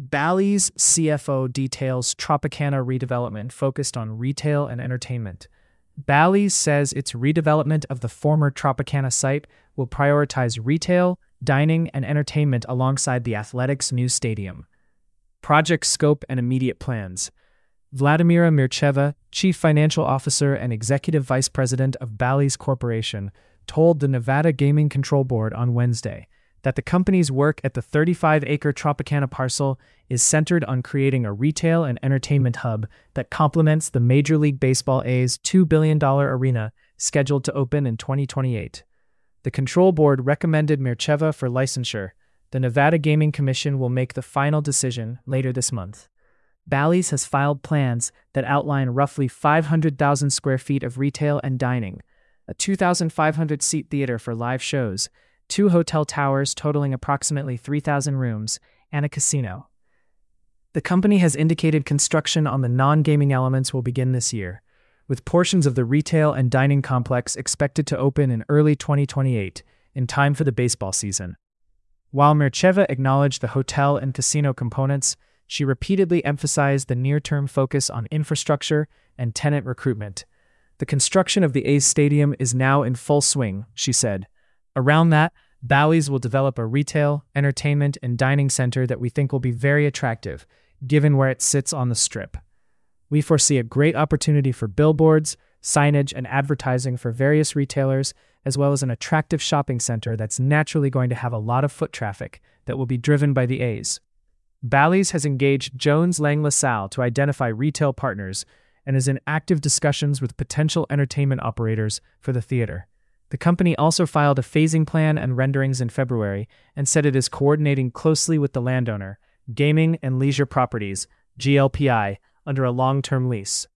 Bally's CFO details Tropicana redevelopment focused on retail and entertainment. Bally's says its redevelopment of the former Tropicana site will prioritize retail, dining, and entertainment alongside the Athletics' new stadium. Project scope and immediate plans. Vladimira Mircheva, Chief Financial Officer and Executive Vice President of Bally's Corporation, told the Nevada Gaming Control Board on Wednesday that the company's work at the 35-acre Tropicana parcel is centered on creating a retail and entertainment hub that complements the Major League Baseball A's $2 billion arena scheduled to open in 2028. The control board recommended Mircheva for licensure. The Nevada Gaming Commission will make the final decision later this month. Bally's has filed plans that outline roughly 500,000 square feet of retail and dining, a 2,500-seat theater for live shows, 2 hotel towers totaling approximately 3,000 rooms, and a casino. The company has indicated construction on the non-gaming elements will begin this year, with portions of the retail and dining complex expected to open in early 2028, in time for the baseball season. While Mircheva acknowledged the hotel and casino components, she repeatedly emphasized the near-term focus on infrastructure and tenant recruitment. The construction of the A's stadium is now in full swing, she said. Around that, Bally's will develop a retail, entertainment, and dining center that we think will be very attractive, given where it sits on the Strip. We foresee a great opportunity for billboards, signage, and advertising for various retailers, as well as an attractive shopping center that's naturally going to have a lot of foot traffic that will be driven by the A's. Bally's has engaged Jones Lang LaSalle to identify retail partners and is in active discussions with potential entertainment operators for the theater. The company also filed a phasing plan and renderings in February and said it is coordinating closely with the landowner, Gaming and Leisure Properties, GLPI, under a long-term lease.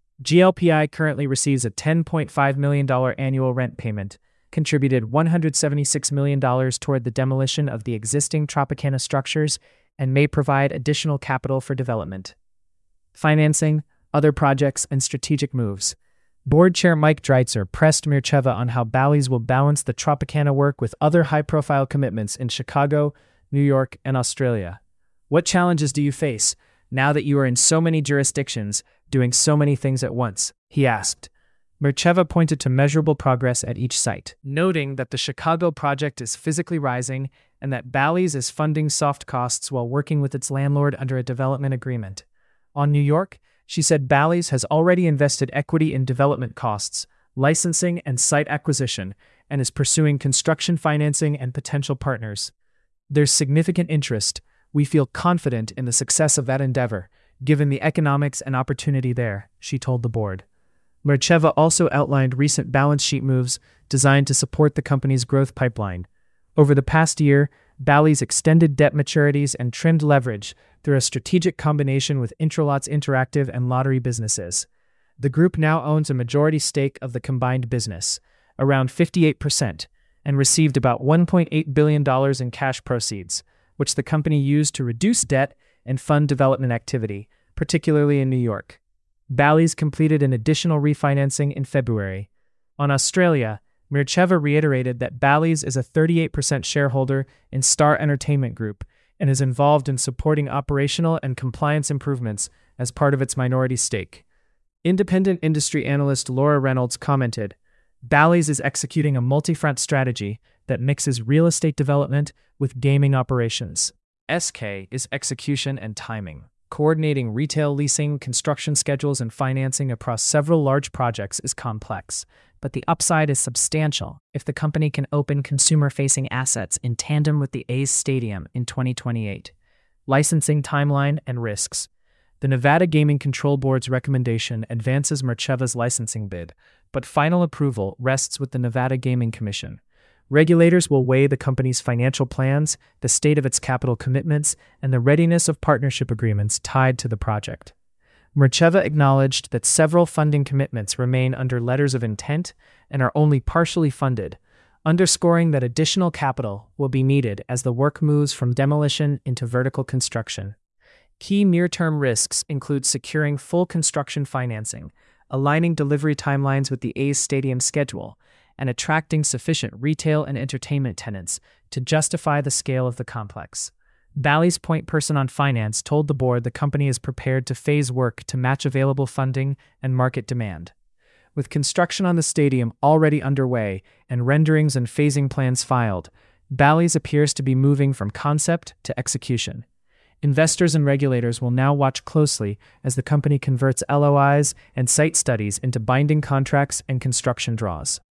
GLPI currently receives a $10.5 million annual rent payment, contributed $176 million toward the demolition of the existing Tropicana structures, and may provide additional capital for development. Financing, other projects, and strategic moves. Board Chair Mike Dreitzer pressed Mircheva on how Bally's will balance the Tropicana work with other high-profile commitments in Chicago, New York, and Australia. What challenges do you face now that you are in so many jurisdictions, doing so many things at once? He asked. Mircheva pointed to measurable progress at each site, noting that the Chicago project is physically rising and that Bally's is funding soft costs while working with its landlord under a development agreement. On New York, she said Bally's has already invested equity in development costs, licensing, and site acquisition, and is pursuing construction financing and potential partners. There's significant interest. We feel confident in the success of that endeavor, given the economics and opportunity there, she told the board. Mircheva also outlined recent balance sheet moves designed to support the company's growth pipeline. Over the past year, Bally's extended debt maturities and trimmed leverage through a strategic combination with Intralots Interactive and lottery businesses. The group now owns a majority stake of the combined business, around 58%, and received about $1.8 billion in cash proceeds, which the company used to reduce debt and fund development activity, particularly in New York. Bally's completed an additional refinancing in February. On Australia, Mircheva reiterated that Bally's is a 38% shareholder in Star Entertainment Group and is involved in supporting operational and compliance improvements as part of its minority stake. Independent industry analyst Laura Reynolds commented, Bally's is executing a multi-front strategy that mixes real estate development with gaming operations. SK is execution and timing. Coordinating retail leasing, construction schedules, and financing across several large projects is complex, but the upside is substantial if the company can open consumer-facing assets in tandem with the A's stadium in 2028. Licensing timeline and risks. The Nevada Gaming Control Board's recommendation advances Mircheva's licensing bid, but final approval rests with the Nevada Gaming Commission. Regulators will weigh the company's financial plans, the state of its capital commitments, and the readiness of partnership agreements tied to the project. Mircheva acknowledged that several funding commitments remain under letters of intent and are only partially funded, underscoring that additional capital will be needed as the work moves from demolition into vertical construction. Key near-term risks include securing full construction financing, aligning delivery timelines with the A's stadium schedule, and attracting sufficient retail and entertainment tenants to justify the scale of the complex. Bally's point person on finance told the board the company is prepared to phase work to match available funding and market demand. With construction on the stadium already underway and renderings and phasing plans filed, Bally's appears to be moving from concept to execution. Investors and regulators will now watch closely as the company converts LOIs and site studies into binding contracts and construction draws.